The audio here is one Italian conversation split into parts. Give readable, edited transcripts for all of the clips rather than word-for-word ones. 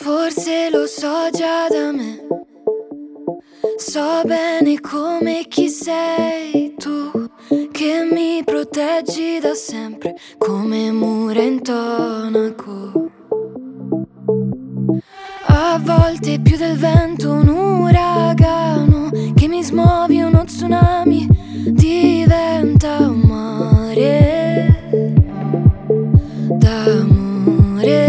Forse lo so già da me, so bene come chi sei tu, che mi proteggi da sempre come mura intonaco. A volte più del vento un uragano, che mi smuovi uno tsunami, diventa un mare d'amore.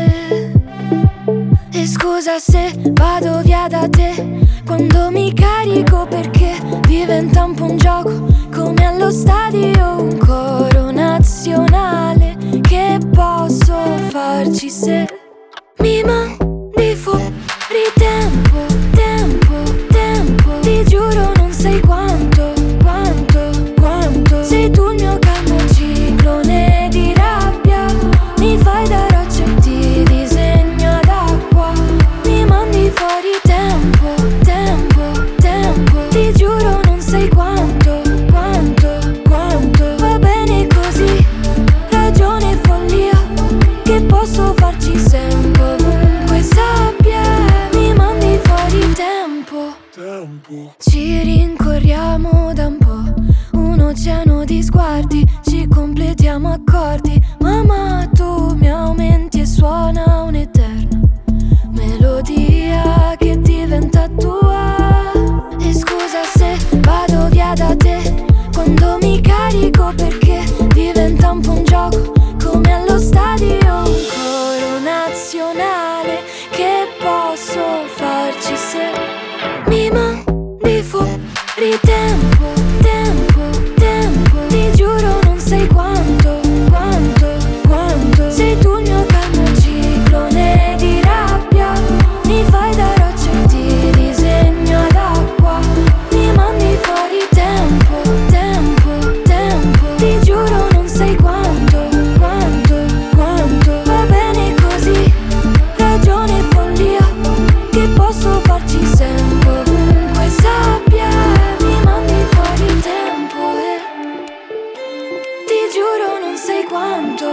E scusa se vado via da te quando mi carico, perché diventa un po' un gioco, come allo stadio un coro nazionale. Che posso farci se mi mandi fuori tempo, tempo, tempo? Ti giuro non sai quanto, quanto, quanto sei tu il mio calmo ciclone di rabbia. Mi fai da roccia e ti disegno ad acqua. Mi mandi fuori tempo, tempo, tempo. Ti giuro non sai quanto, quanto, quanto. Va bene così, ragione e follia, che posso farci sempre, ovunque sappia. Mi mandi fuori tempo, tempo. Ci rincorriamo da un po', un oceano di sguardi, ci completiamo accordi. Mamma, tu mi aumenti e suona un'eterna melodia che diventa tua. E scusa se vado via da te quando mi carico, perché diventa un po' un gioco, come allo stadio un coro nazionale. Che posso farci se mi mandi fuori tempo, tempo, tempo? Ti giuro non sai quanto, quanto, quanto sei tu il mio calmo ciclone di rabbia. Mi fai da roccia e ti disegno ad acqua. Mi mandi fuori tempo, tempo, tempo. Ti giuro non sai quanto, quanto, quanto. Va bene così, ragione e follia, che posso farci sempre, ovunque sappia. Mi mandi fuori tempo e ti giuro non sai quanto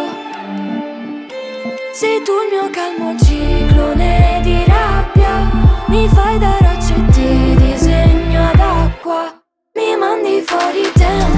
sei tu il mio calmo ciclone di rabbia. Mi fai da roccia e ti disegno ad acqua. Mi mandi fuori tempo.